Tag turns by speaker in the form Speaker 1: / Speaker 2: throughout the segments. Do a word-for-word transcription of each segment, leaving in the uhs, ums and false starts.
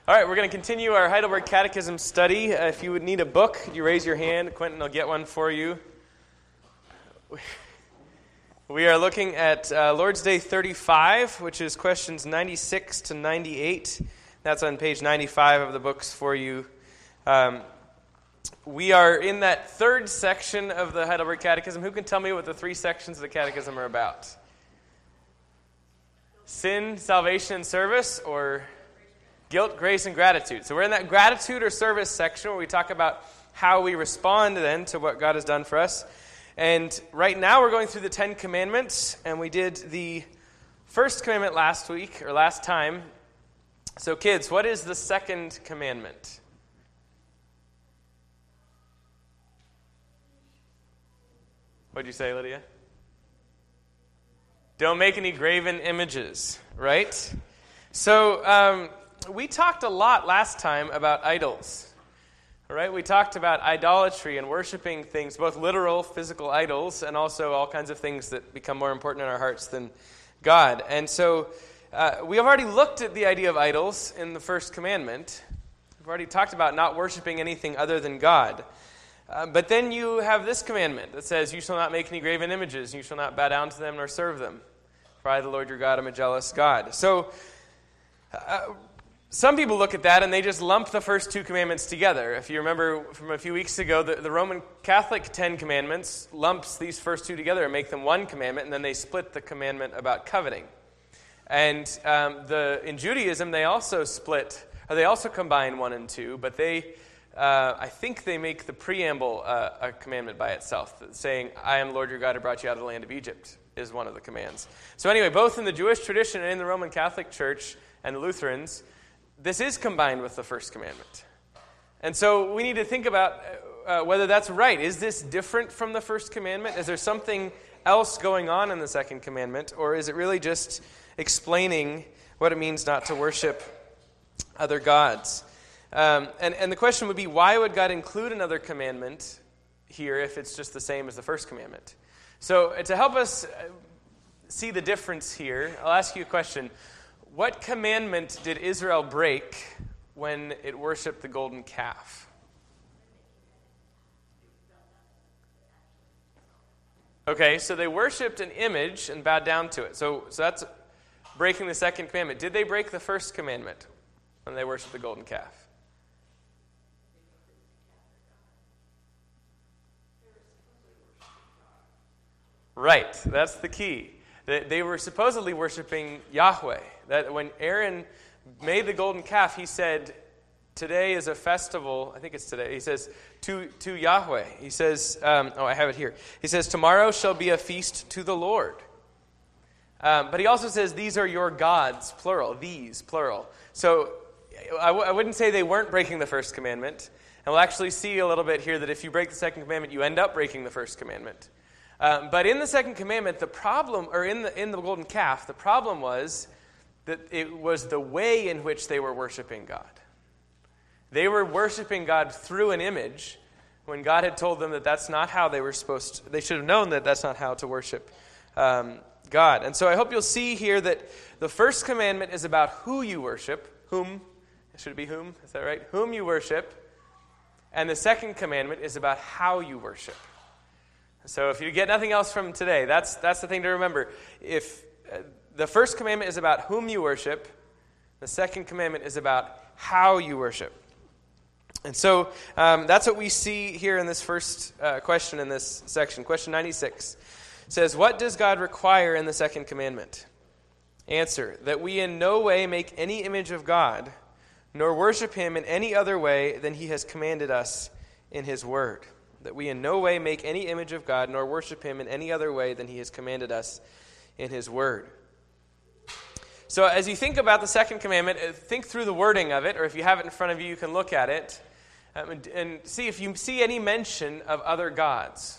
Speaker 1: All right, we're going to continue our Heidelberg Catechism study. Uh, if you would need a book, could you raise your hand? Quentin will get one for you. We are looking at uh, Lord's Day thirty-five, which is questions ninety-six to ninety-eight. That's on page ninety-five of the books for you. Um, we are in that third section of the Heidelberg Catechism. Who can tell me what the three sections of the Catechism are about? Sin, salvation, and service, or guilt, grace, and gratitude. So we're in that gratitude or service section where we talk about how we respond then to what God has done for us. And right now we're going through the Ten Commandments, and we did the first commandment last week, or last time. So kids, what is the second commandment? What'd you say, Lydia? Don't make any graven images, right? So um, we talked a lot last time about idols. All right, we talked about idolatry and worshiping things, both literal, physical idols, and also all kinds of things that become more important in our hearts than God. And so uh, we have already looked at the idea of idols in the first commandment. We've already talked about not worshiping anything other than God. Uh, but then you have this commandment that says, you shall not make any graven images, and you shall not bow down to them nor serve them. For I, the Lord your God, am a jealous God. So uh, some people look at that and they just lump the first two commandments together. If you remember from a few weeks ago, the, the Roman Catholic Ten Commandments lumps these first two together and make them one commandment, and then they split the commandment about coveting. And um, the in Judaism, they also split, or they also combine one and two, but they... Uh, I think they make the preamble uh, a commandment by itself, saying, I am Lord your God who brought you out of the land of Egypt, is one of the commands. So anyway, both in the Jewish tradition and in the Roman Catholic Church and the Lutherans, this is combined with the first commandment. And so we need to think about uh, whether that's right. Is this different from the first commandment? Is there something else going on in the second commandment? Or is it really just explaining what it means not to worship other gods? Um, and, and the question would be, why would God include another commandment here if it's just the same as the first commandment? So uh, to help us see the difference here, I'll ask you a question. What commandment did Israel break when it worshipped the golden calf? Okay, so they worshipped an image and bowed down to it. So, so that's breaking the second commandment. Did they break the first commandment when they worshipped the golden calf? Right, that's the key. They were supposedly worshiping Yahweh. That when Aaron made the golden calf, he said, today is a festival. I think it's today. He says, to, to Yahweh. He says, um, oh, I have it here. He says, tomorrow shall be a feast to the Lord. Um, but he also says, these are your gods, plural. These, plural. So I, w- I wouldn't say they weren't breaking the first commandment. And we'll actually see a little bit here that if you break the second commandment, you end up breaking the first commandment. Um, but in the second commandment, the problem, or in the in the golden calf, the problem was that it was the way in which they were worshiping God. They were worshiping God through an image when God had told them that that's not how they were supposed to, they should have known that that's not how to worship um, God. And so I hope you'll see here that the first commandment is about who you worship, whom, should it be whom, is that right? Whom you worship. And the second commandment is about how you worship. So if you get nothing else from today, that's that's the thing to remember. If uh, the first commandment is about whom you worship, the second commandment is about how you worship. And so um, that's what we see here in this first uh, question in this section. Question ninety-six says, what does God require in the second commandment? Answer, that we in no way make any image of God, nor worship him in any other way than he has commanded us in his word. That we in no way make any image of God, nor worship him in any other way than he has commanded us in his word. So as you think about the second commandment, think through the wording of it, or if you have it in front of you, you can look at it, um, and, and see if you see any mention of other gods.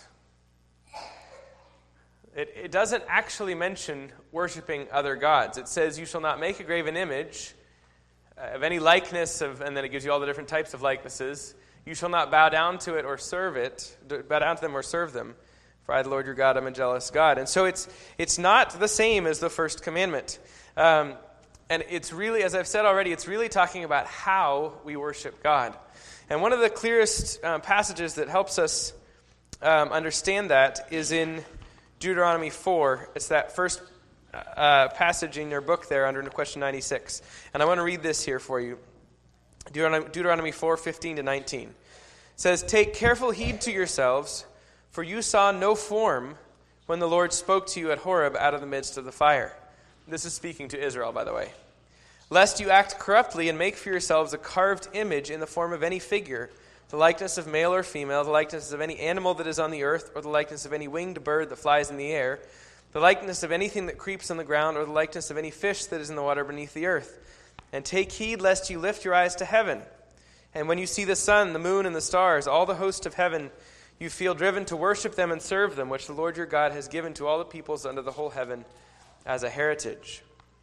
Speaker 1: It, it doesn't actually mention worshiping other gods. It says, you shall not make a graven image of any likeness, of, and then it gives you all the different types of likenesses. You shall not bow down to it or serve it, bow down to them or serve them. For I, the Lord your God, am a jealous God. And so it's it's not the same as the first commandment. Um, and it's really, as I've said already, it's really talking about how we worship God. And one of the clearest uh, passages that helps us um, understand that is in Deuteronomy four. It's that first uh, passage in your book there under question ninety-six. And I want to read this here for you. Deuteronomy, Deuteronomy four, fifteen to nineteen. It says, "Take careful heed to yourselves, for you saw no form when the Lord spoke to you at Horeb out of the midst of the fire." This is speaking to Israel, by the way. "Lest you act corruptly and make for yourselves a carved image in the form of any figure, the likeness of male or female, the likeness of any animal that is on the earth, or the likeness of any winged bird that flies in the air, the likeness of anything that creeps on the ground, or the likeness of any fish that is in the water beneath the earth. And take heed lest you lift your eyes to heaven. And when you see the sun, the moon, and the stars, all the host of heaven, you feel driven to worship them and serve them, which the Lord your God has given to all the peoples under the whole heaven as a heritage."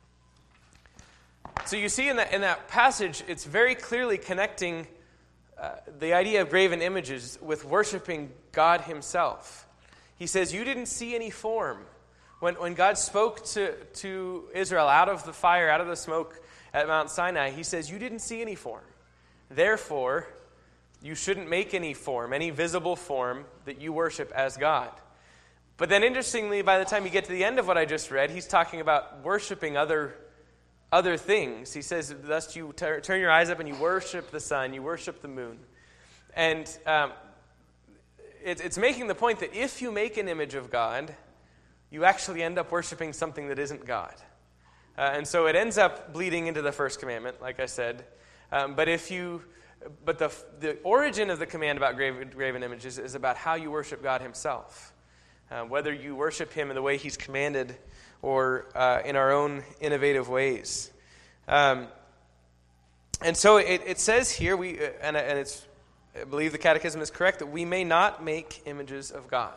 Speaker 1: So you see in that, in that passage, it's very clearly connecting uh, the idea of graven images with worshiping God himself. He says, you didn't see any form. When, when God spoke to, to Israel out of the fire, out of the smoke at Mount Sinai, he says, you didn't see any form. Therefore, you shouldn't make any form, any visible form that you worship as God. But then interestingly, by the time you get to the end of what I just read, he's talking about worshiping other, other things. He says, thus you t- turn your eyes up and you worship the sun, you worship the moon. And um, it, it's making the point that if you make an image of God, you actually end up worshiping something that isn't God. Uh, and so it ends up bleeding into the first commandment, like I said. Um, but if you... But the the origin of the command about graven, graven images is about how you worship God himself. Uh, whether you worship him in the way he's commanded or uh, in our own innovative ways. Um, and so it, it says here, we uh, and, and it's I believe the Catechism is correct, that we may not make images of God.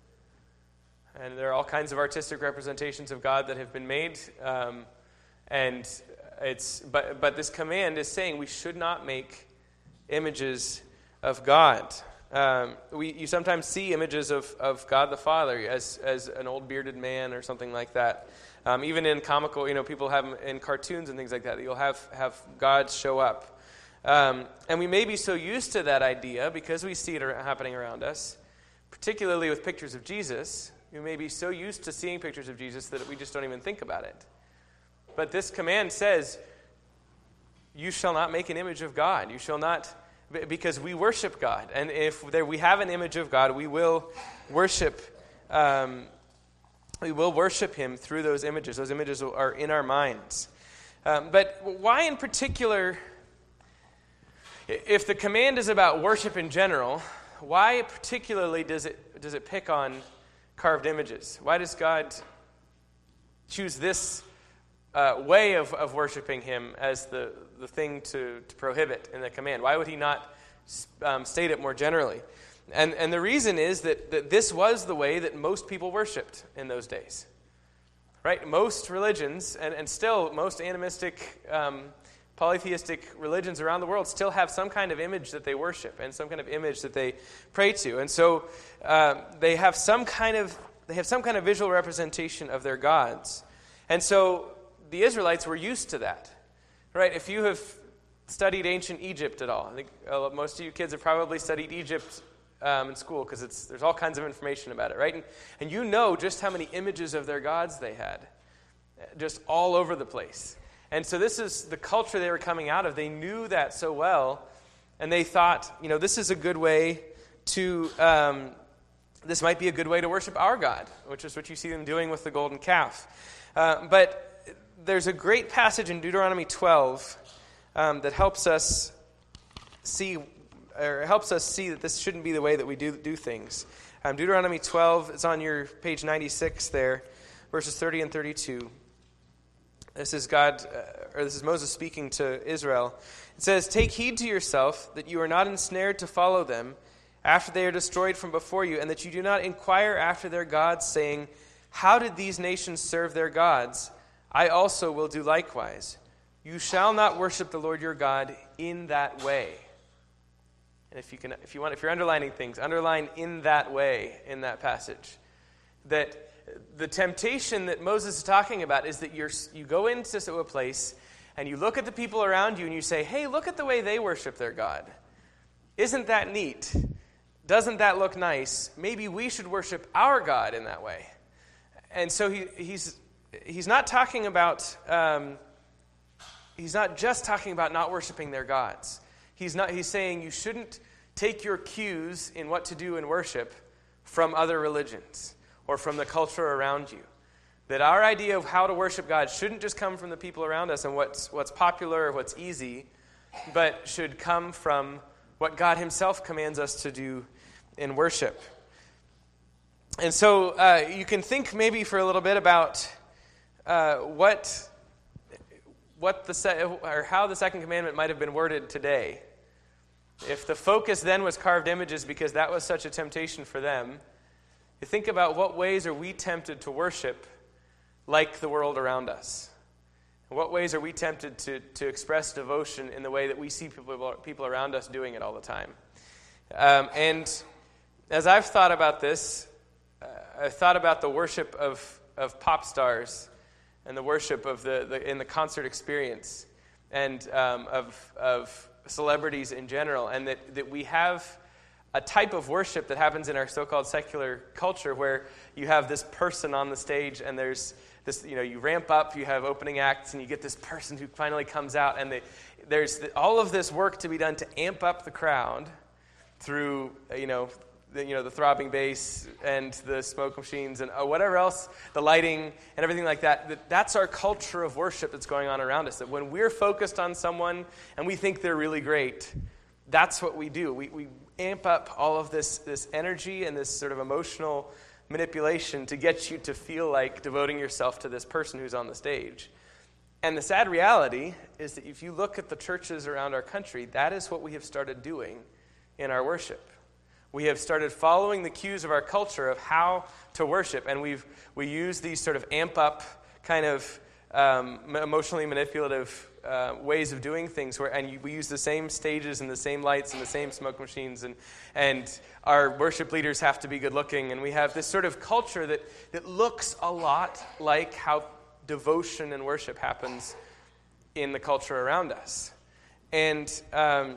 Speaker 1: And there are all kinds of artistic representations of God that have been made. Um, and it's but but this command is saying we should not make images of God. Um, we you sometimes see images of, of God the Father as as an old bearded man or something like that. Um, even in comical, you know, people have them in cartoons and things like that. You'll have have God show up, um, and we may be so used to that idea because we see it happening around us, particularly with pictures of Jesus. We may be so used to seeing pictures of Jesus that we just don't even think about it. But this command says, "You shall not make an image of God. You shall not." Because we worship God. And if there, we have an image of God, we will worship um, we will worship him through those images. Those images are in our minds. Um, but why in particular, if the command is about worship in general, why particularly does it does it pick on carved images? Why does God choose this uh, way of, of worshiping him as the the thing to, to prohibit in the command? Why would he not um, state it more generally? And and the reason is that, that this was the way that most people worshipped in those days. Right? Most religions, and, and still most animistic, um, polytheistic religions around the world still have some kind of image that they worship and some kind of image that they pray to. And so uh, they have some kind of they have some kind of visual representation of their gods. And so the Israelites were used to that. Right, if you have studied ancient Egypt at all, I think uh, most of you kids have probably studied Egypt um, in school because it's there's all kinds of information about it, right? And, and you know just how many images of their gods they had, just all over the place. And so this is the culture they were coming out of. They knew that so well, and they thought, you know, this is a good way to, um, this might be a good way to worship our God, which is what you see them doing with the golden calf. Uh, but there's a great passage in Deuteronomy twelve um, that helps us see, or helps us see that this shouldn't be the way that we do do things. Um, Deuteronomy twelve, it's on your page ninety-six there, verses thirty and thirty-two. This is God, uh, or this is Moses speaking to Israel. It says, "Take heed to yourself that you are not ensnared to follow them after they are destroyed from before you, and that you do not inquire after their gods, saying, 'How did these nations serve their gods? I also will do likewise. You shall not worship the Lord your God in that way.'" And if you can, if you want, if you're underlining things, underline "in that way" in that passage. That the temptation that Moses is talking about is that you're, you go into a place and you look at the people around you and you say, hey, look at the way they worship their God. Isn't that neat? Doesn't that look nice? Maybe we should worship our God in that way. And so he, he's he's not talking about, um, he's not just talking about not worshiping their gods. He's not. He's saying you shouldn't take your cues in what to do in worship from other religions or from the culture around you. That our idea of how to worship God shouldn't just come from the people around us and what's what's popular or what's easy, but should come from what God himself commands us to do in worship. And so uh, you can think maybe for a little bit about uh, what what the se- or how the second commandment might have been worded today. If the focus then was carved images because that was such a temptation for them, you think about what ways are we tempted to worship like the world around us? In what ways are we tempted to, to express devotion in the way that we see people, people around us doing it all the time? Um, and as I've thought about this, uh, I've thought about the worship of, of pop stars and the worship of the, the in the concert experience and um, of of celebrities in general, and that, that we have a type of worship that happens in our so-called secular culture where you have this person on the stage and there's this, you know, you ramp up, you have opening acts, and you get this person who finally comes out, and they, there's the, all of this work to be done to amp up the crowd through, you know, the, you know, the throbbing bass and the smoke machines and uh, whatever else, the lighting and everything like that, that. That's our culture of worship that's going on around us. That when we're focused on someone and we think they're really great, that's what we do. We, we amp up all of this, this energy and this sort of emotional manipulation to get you to feel like devoting yourself to this person who's on the stage. And the sad reality is that if you look at the churches around our country, that is what we have started doing in our worship. We have started following the cues of our culture of how to worship, and we've we use these sort of amp up kind of um, emotionally manipulative uh, ways of doing things, where and you, we use the same stages and the same lights and the same smoke machines, and and our worship leaders have to be good looking, and we have this sort of culture that that looks a lot like how devotion and worship happens in the culture around us, and. Um,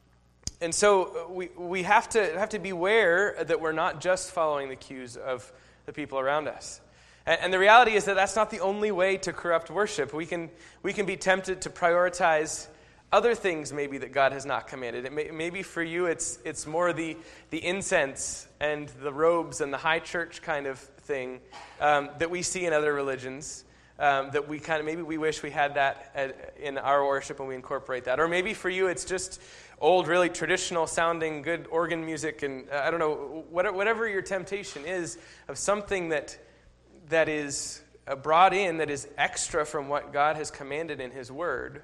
Speaker 1: And so we we have to have to beware that we're not just following the cues of the people around us. And, and the reality is that that's not the only way to corrupt worship. We can we can be tempted to prioritize other things maybe that God has not commanded. It may, maybe for you it's it's more the the incense and the robes and the high church kind of thing um, that we see in other religions. Um, that we kind of maybe we wish we had that at, in our worship and we incorporate that. Or maybe for you it's just old, really traditional sounding, good organ music, and uh, I don't know, whatever your temptation is of something that that is uh, brought in that is extra from what God has commanded in His Word.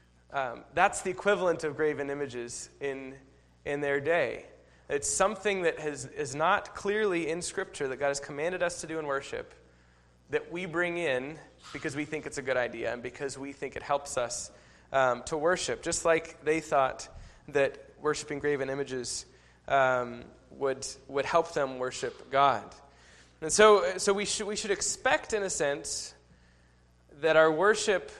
Speaker 1: Um, that's the equivalent of graven images in in their day. It's something that has is not clearly in Scripture that God has commanded us to do in worship, that we bring in because we think it's a good idea and because we think it helps us um, to worship, just like they thought that worshiping graven images um, would would help them worship God. And so so we should we should expect, in a sense, that our worship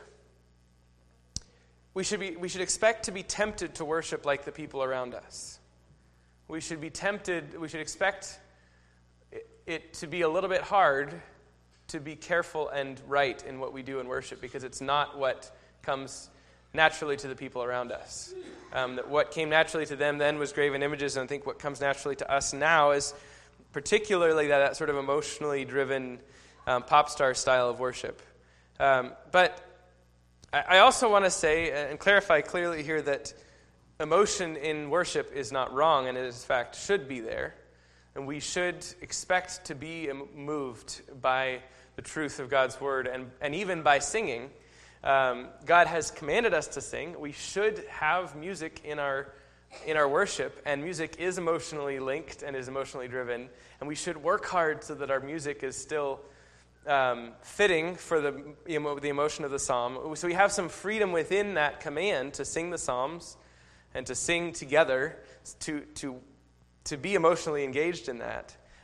Speaker 1: we should be we should expect to be tempted to worship like the people around us. We should be tempted, we should expect it, it to be a little bit hard to be careful and right in what we do in worship, because it's not what comes naturally to the people around us. Um, that what came naturally to them then was graven images, and I think what comes naturally to us now is particularly that, that sort of emotionally driven um, pop star style of worship. Um, but I, I also want to say and clarify clearly here that emotion in worship is not wrong, and it in fact should be there. And we should expect to be moved by the truth of God's word, and, and even by singing. Um, God has commanded us to sing. We should have music in our in our worship, and music is emotionally linked and is emotionally driven, and we should work hard so that our music is still um, fitting for the, the emotion of the psalm. So we have some freedom within that command to sing the psalms and to sing together, to to to be emotionally engaged in that.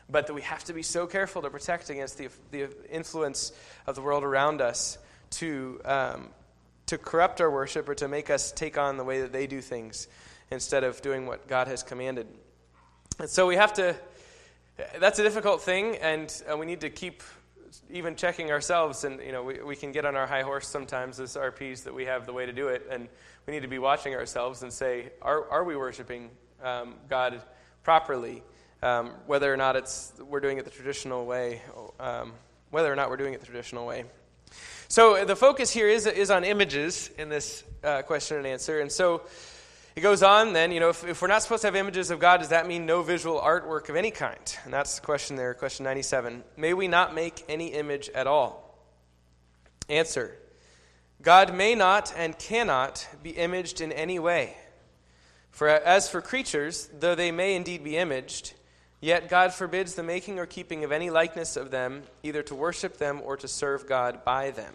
Speaker 1: but that we have to be so careful to protect against the, the influence of the world around us to um, to corrupt our worship or to make us take on the way that they do things instead of doing what God has commanded. And so we have to, that's a difficult thing, and uh, we need to keep even checking ourselves, and you know we, we can get on our high horse sometimes as R Ps that we have the way to do it, and we need to be watching ourselves and say, are are we worshiping um, God properly, um, whether or not it's we're doing it the traditional way, um, whether or not we're doing it the traditional way. So the focus here is is on images in this uh, question and answer, and so it goes on then, you know, if, if we're not supposed to have images of God, does that mean no visual artwork of any kind? And that's the question there, question ninety-seven. May we not make any image at all? Answer, God may not and cannot be imaged in any way. For as for creatures, though they may indeed be imaged, yet God forbids the making or keeping of any likeness of them, either to worship them or to serve God by them.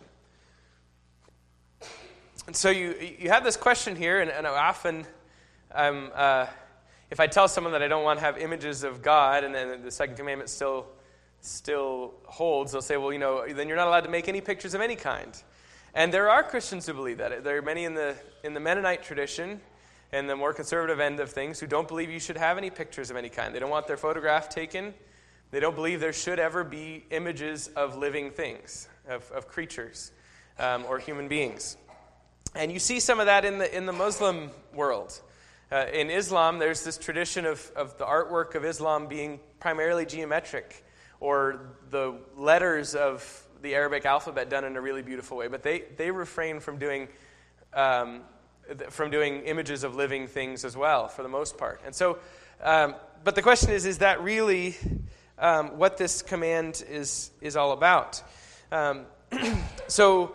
Speaker 1: And so you you have this question here, and, and often, um, uh, if I tell someone that I don't want to have images of God, and then the second commandment still still holds, they'll say, well, you know, then you're not allowed to make any pictures of any kind. And there are Christians who believe that. There are many in the in the Mennonite tradition, and the more conservative end of things, who don't believe you should have any pictures of any kind. They don't want their photograph taken. They don't believe there should ever be images of living things, of, of creatures, um, or human beings. And you see some of that in the in the Muslim world. Uh, in Islam, there's this tradition of, of the artwork of Islam being primarily geometric, or the letters of the Arabic alphabet done in a really beautiful way. But they, they refrain from doing um, from doing images of living things as well, for the most part. And so, um, but the question is, is that really um, what this command is is all about? Um, so.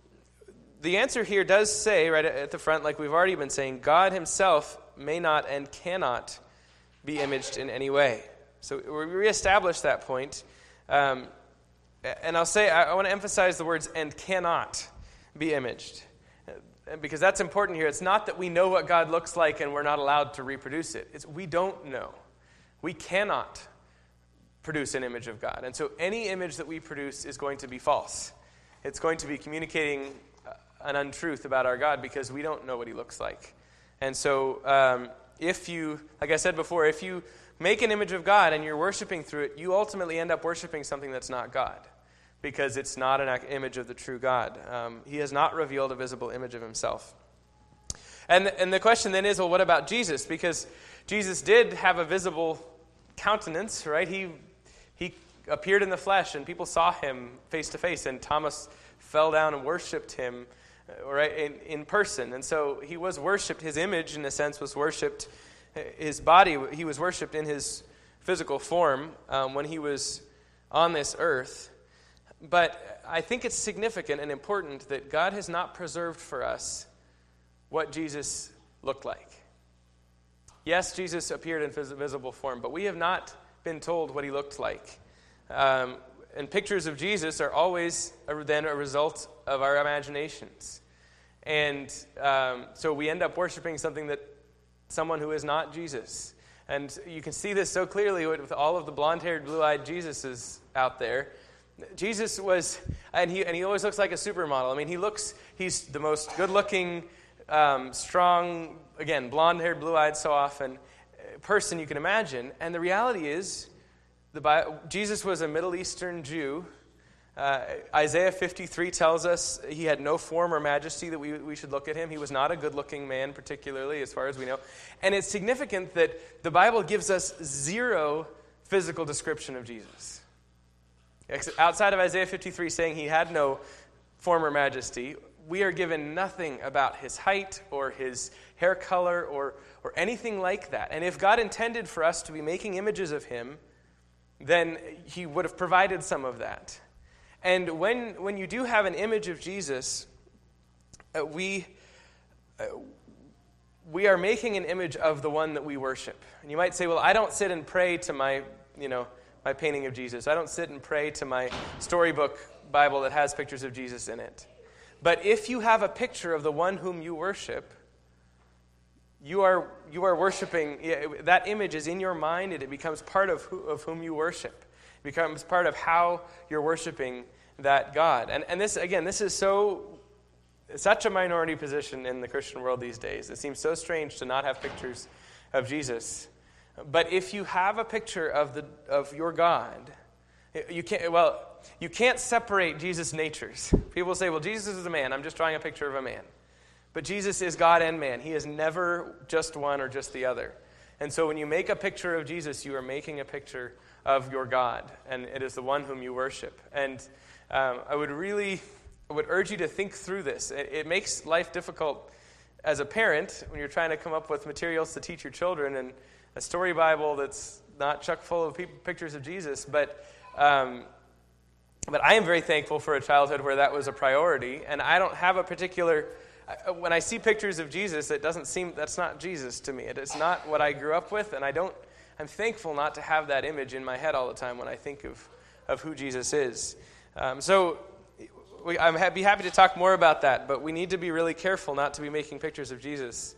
Speaker 1: The answer here does say, right at the front, like we've already been saying, God himself may not and cannot be imaged in any way. So we reestablish that point. Um, and I'll say, I, I want to emphasize the words, and cannot be imaged. Because that's important here. It's not that we know what God looks like and we're not allowed to reproduce it. It's we don't know. We cannot produce an image of God. And so any image that we produce is going to be false. It's going to be communicating an untruth about our God because we don't know what he looks like. And so um, if you, like I said before, if you make an image of God and you're worshiping through it, you ultimately end up worshiping something that's not God because it's not an image of the true God. Um, he has not revealed a visible image of himself. And, and the question then is, well, what about Jesus? Because Jesus did have a visible countenance, right? He, he appeared in the flesh and people saw him face to face, and Thomas fell down and worshipped him right, in, in person. And so he was worshipped. His image, in a sense, was worshipped. His body, he was worshipped in his physical form um, when he was on this earth. But I think it's significant and important that God has not preserved for us what Jesus looked like. Yes, Jesus appeared in visible form, but we have not been told what he looked like. Um, And pictures of Jesus are always a, then a result of our imaginations. And um, so we end up worshiping something that, someone who is not Jesus. And you can see this so clearly with all of the blonde-haired, blue-eyed Jesuses out there. Jesus was, and he and he always looks like a supermodel. I mean, he looks, he's the most good-looking, um, strong, again, blonde-haired, blue-eyed so often, person you can imagine. And the reality is, The Bible, Jesus was a Middle Eastern Jew. Uh, Isaiah fifty-three tells us he had no form or majesty that we, we should look at him. He was not a good-looking man, particularly, as far as we know. And it's significant that the Bible gives us zero physical description of Jesus. Outside of Isaiah fifty-three saying he had no form or majesty, we are given nothing about his height or his hair color or, or anything like that. And if God intended for us to be making images of him, then he would have provided some of that. And when when you do have an image of Jesus, uh, we uh, we are making an image of the one that we worship. And you might say, well, I don't sit and pray to my, you know, my painting of Jesus. I don't sit and pray to my storybook Bible that has pictures of Jesus in it. But if you have a picture of the one whom you worship, you are you are worshiping, that image is in your mind, and it becomes part of who, of whom you worship. It becomes part of how you're worshiping that God. And and this, again, this is so such a minority position in the Christian world these days. It seems so strange to not have pictures of Jesus. But if you have a picture of the of your God, you can't well, you can't separate Jesus' natures. People say, well, Jesus is a man. I'm just drawing a picture of a man. But Jesus is God and man. He is never just one or just the other. And so when you make a picture of Jesus, you are making a picture of your God, and it is the one whom you worship. And um, I would really, I would urge you to think through this. It, it makes life difficult as a parent when you're trying to come up with materials to teach your children and a story Bible that's not chock full of people, pictures of Jesus. But um, but I am very thankful for a childhood where that was a priority, and I don't have a particular. When I see pictures of Jesus, it doesn't seem, that's not Jesus to me. It is not what I grew up with, and I don't, I'm thankful not to have that image in my head all the time when I think of, of who Jesus is. Um, so we, I'm ha- be happy to talk more about that, but we need to be really careful not to be making pictures of Jesus.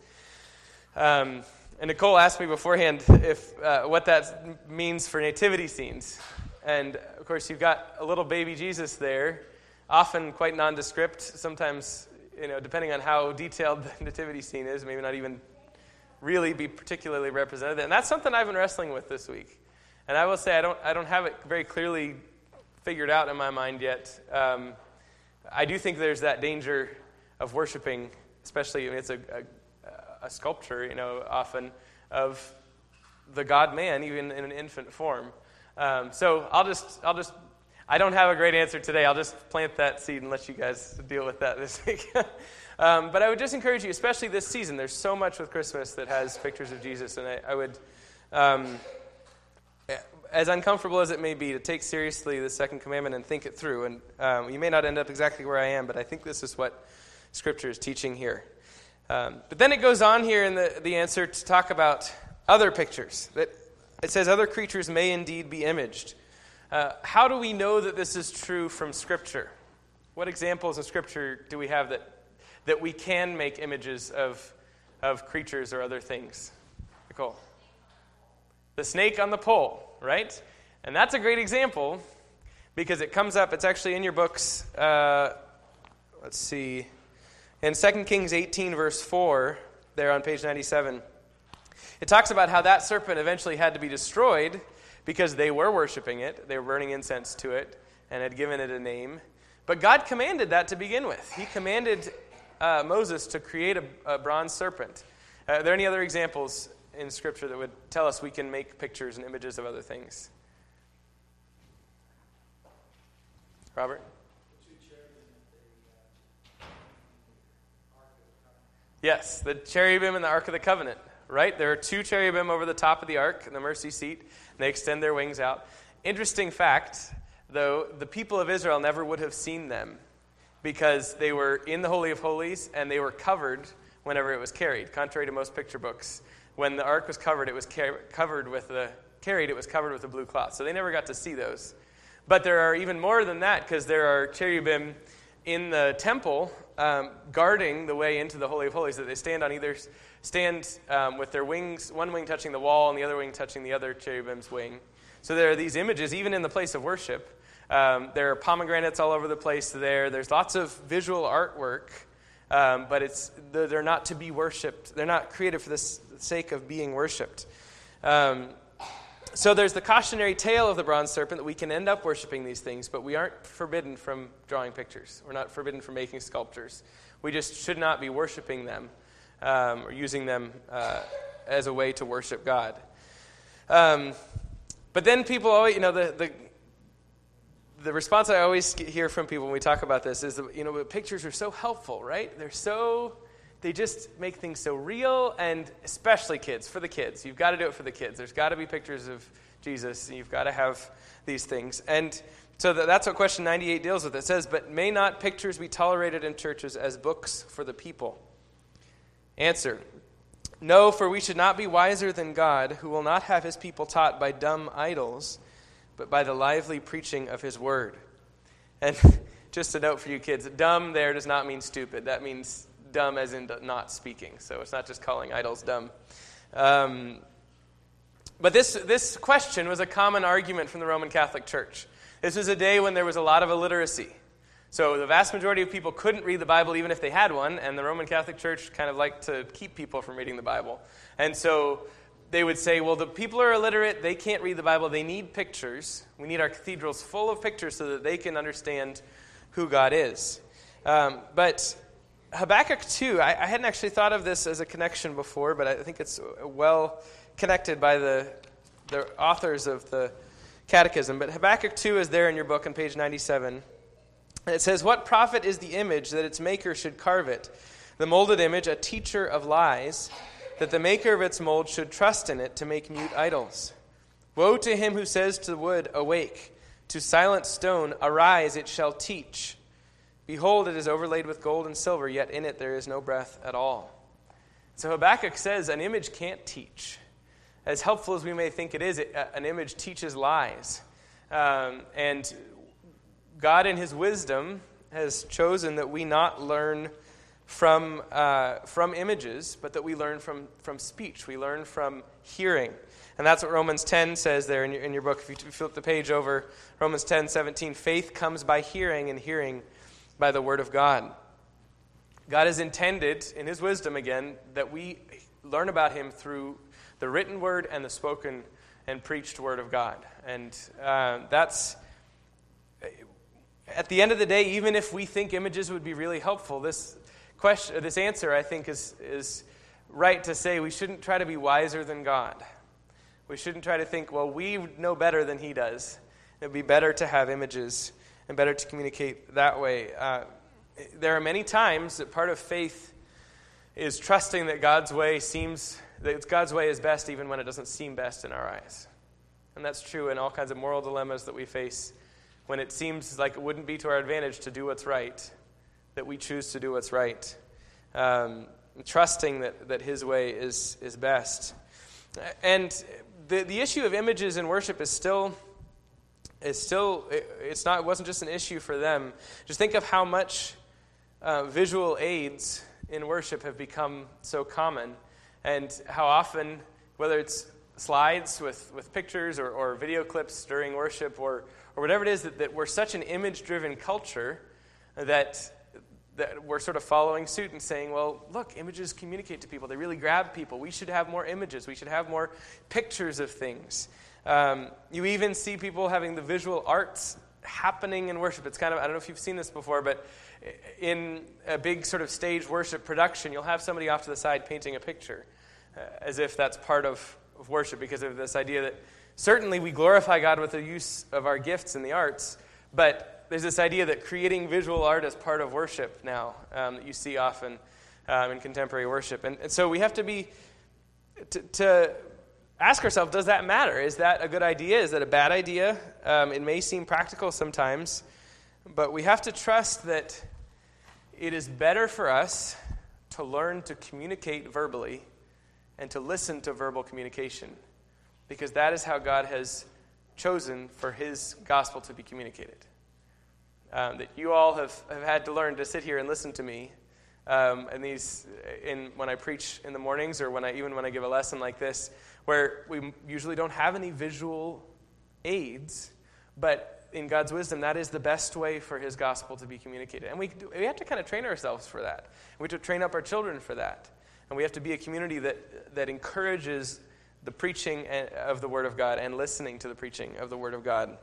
Speaker 1: Um, and Nicole asked me beforehand if uh, what that means for nativity scenes. And of course, you've got a little baby Jesus there, often quite nondescript, sometimes, you know, depending on how detailed the nativity scene is, maybe not even really be particularly represented. And that's something I've been wrestling with this week. And I will say I don't I don't have it very clearly figured out in my mind yet. Um, I do think there's that danger of worshiping, especially when it's a, a, a sculpture, you know, often, of the God-man, even in an infant form. Um, so I'll just I'll just I don't have a great answer today. I'll just plant that seed and let you guys deal with that this week. um, but I would just encourage you, especially this season, there's so much with Christmas that has pictures of Jesus, and I, I would, um, as uncomfortable as it may be, to take seriously the second commandment and think it through. And um, you may not end up exactly where I am, but I think this is what Scripture is teaching here. Um, but then it goes on here in the, the answer to talk about other pictures. That it says other creatures may indeed be imaged. Uh, how do we know that this is true from Scripture? What examples of Scripture do we have that that we can make images of of creatures or other things? Nicole? The snake on the pole, right? And that's a great example because it comes up, it's actually in your books, uh, let's see, in Second Kings eighteen, verse four, there on page ninety-seven. It talks about how that serpent eventually had to be destroyed because they were worshiping it, they were burning incense to it, and had given it a name. But God commanded that to begin with. He commanded uh, Moses to create a, a bronze serpent. Uh, are there any other examples in Scripture that would tell us we can make pictures and images of other things? Robert? Yes, the cherubim in the Ark of the Covenant, right? There are two cherubim over the top of the Ark in the mercy seat. They extend their wings out. Interesting fact, though, the people of Israel never would have seen them because they were in the Holy of Holies and they were covered whenever it was carried, contrary to most picture books. When the ark was covered, it was car- covered with the carried. It was covered with a blue cloth, so they never got to see those. But there are even more than that because there are cherubim in the temple um, guarding the way into the Holy of Holies. That they stand on either. stand um, with their wings, one wing touching the wall and the other wing touching the other cherubim's wing. So there are these images, even in the place of worship. Um, there are pomegranates all over the place there. There's lots of visual artwork, um, but it's they're not to be worshipped. They're not created for the sake of being worshipped. Um, so there's the cautionary tale of the bronze serpent that we can end up worshiping these things, but we aren't forbidden from drawing pictures. We're not forbidden from making sculptures. We just should not be worshiping them. Um, or using them uh, as a way to worship God. Um, but then people always, you know, the, the the response I always hear from people when we talk about this is, that, you know, pictures are so helpful, right? They're so, they just make things so real, and especially kids, for the kids. You've got to do it for the kids. There's got to be pictures of Jesus, and you've got to have these things. And so that's what question ninety-eight deals with. It says, but may not pictures be tolerated in churches as books for the people? Answer, no, for we should not be wiser than God, who will not have his people taught by dumb idols, but by the lively preaching of his word. And just a note for you kids, dumb there does not mean stupid. That means dumb as in not speaking. So it's not just calling idols dumb. Um, but this, this question was a common argument from the Roman Catholic Church. This was a day when there was a lot of illiteracy. So the vast majority of people couldn't read the Bible even if they had one, and the Roman Catholic Church kind of liked to keep people from reading the Bible. And so they would say, well, the people are illiterate, they can't read the Bible, they need pictures. We need our cathedrals full of pictures so that they can understand who God is. Um, but Habakkuk two, I, I hadn't actually thought of this as a connection before, but I think it's well connected by the, the authors of the Catechism. But Habakkuk two is there in your book on page ninety-seven. And it says, what profit is the image that its maker should carve it? The molded image, a teacher of lies, that the maker of its mold should trust in it to make mute idols. Woe to him who says to the wood, awake, to silent stone, arise, it shall teach. Behold, it is overlaid with gold and silver, yet in it there is no breath at all. So Habakkuk says an image can't teach. As helpful as we may think it is, it, an image teaches lies. Um, and God in his wisdom has chosen that we not learn from uh, from images, but that we learn from, from speech. We learn from hearing. And that's what Romans ten says there in your, in your book. If you flip the page over, Romans ten seventeen, faith comes by hearing, and hearing by the word of God. God has intended, in his wisdom again, that we learn about him through the written word and the spoken and preached word of God. And uh, that's... At the end of the day, even if we think images would be really helpful, this question, this answer, I think, is is right to say we shouldn't try to be wiser than God. We shouldn't try to think, well, we know better than he does. It would be better to have images and better to communicate that way. Uh, there are many times that part of faith is trusting that God's way seems that God's way is best even when it doesn't seem best in our eyes. And that's true in all kinds of moral dilemmas that we face. When it seems like it wouldn't be to our advantage to do what's right, that we choose to do what's right, um, trusting that, that his way is is best. And the the issue of images in worship is still is still it, it's not it wasn't just an issue for them. Just think of how much uh, visual aids in worship have become so common, and how often, whether it's slides with, with pictures or, or video clips during worship or or whatever it is, that, that we're such an image-driven culture that that we're sort of following suit and saying, well, look, images communicate to people. They really grab people. We should have more images. We should have more pictures of things. Um, you even see people having the visual arts happening in worship. It's kind of, I don't know if you've seen this before, but in a big sort of stage worship production, you'll have somebody off to the side painting a picture, uh, as if that's part of, of worship, because of this idea that certainly we glorify God with the use of our gifts in the arts, but there's this idea that creating visual art is part of worship now, um, that you see often um, in contemporary worship. And, and so we have to be, to, to ask ourselves, does that matter? Is that a good idea? Is that a bad idea? Um, it may seem practical sometimes, but we have to trust that it is better for us to learn to communicate verbally and to listen to verbal communication, because that is how God has chosen for his gospel to be communicated. Um, that you all have, have had to learn to sit here and listen to me um, and these in when I preach in the mornings, or when I even when I give a lesson like this, where we usually don't have any visual aids, but in God's wisdom, that is the best way for his gospel to be communicated. And we we have to kind of train ourselves for that. We have to train up our children for that. And we have to be a community that that encourages the preaching of the Word of God and listening to the preaching of the Word of God.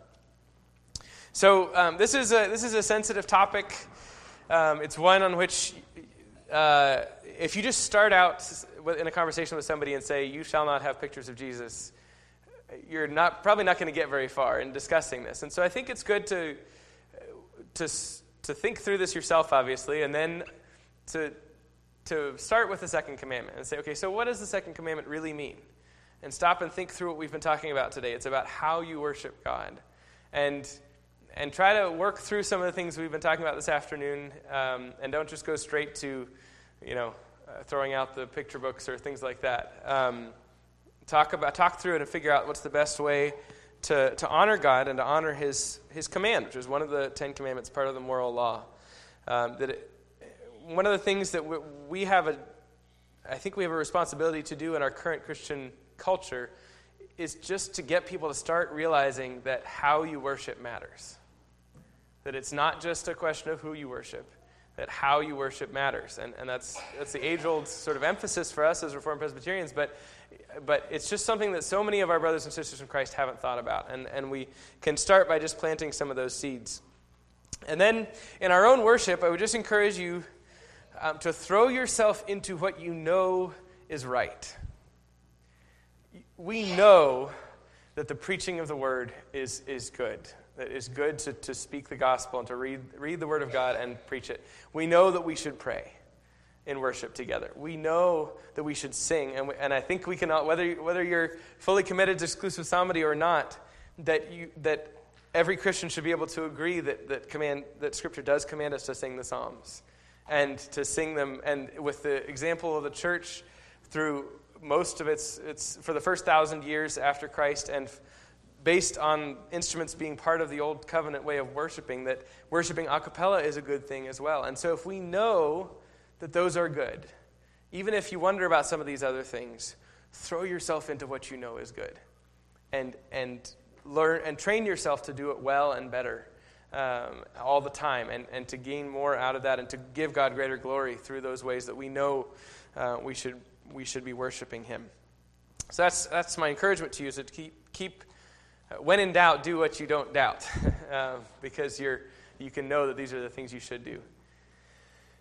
Speaker 1: So um, this is a this is a sensitive topic. Um, it's one on which, uh, if you just start out in a conversation with somebody and say, "You shall not have pictures of Jesus," you're not probably not going to get very far in discussing this. And so I think it's good to to to think through this yourself, obviously, and then to to start with the second commandment and say, "Okay, so what does the second commandment really mean?" And stop and think through what we've been talking about today. It's about how you worship God, and and try to work through some of the things we've been talking about this afternoon, um, and don't just go straight to, you know, uh, throwing out the picture books or things like that. Um, talk about talk through it and figure out what's the best way to to honor God and to honor His His command, which is one of the Ten Commandments, part of the moral law. Um, that it, one of the things that we, we have a, I think we have a responsibility to do in our current Christian culture is just to get people to start realizing that how you worship matters. That it's not just a question of who you worship, that how you worship matters. And, and that's that's the age-old sort of emphasis for us as Reformed Presbyterians, but but it's just something that so many of our brothers and sisters in Christ haven't thought about. And, and we can start by just planting some of those seeds. And then in our own worship, I would just encourage you um, to throw yourself into what you know is right. We know that the preaching of the word is, is good. That it's good to, to speak the gospel and to read, read the word of God and preach it. We know that we should pray in worship together. We know that we should sing. And, we, and I think we can, all, whether, whether you're fully committed to exclusive psalmody or not, that you that every Christian should be able to agree that, that, command, that Scripture does command us to sing the Psalms. And to sing them, and with the example of the church through most of its, its for the first thousand years after Christ, and based on instruments being part of the old covenant way of worshiping, that worshiping a cappella is a good thing as well. And so if we know that those are good, even if you wonder about some of these other things, throw yourself into what you know is good. And and learn and train yourself to do it well and better um, all the time, and, and to gain more out of that, and to give God greater glory through those ways that we know uh, we should we should be worshiping Him. So that's that's my encouragement to you, is to keep keep uh, when in doubt, do what you don't doubt, uh, because you're you can know that these are the things you should do.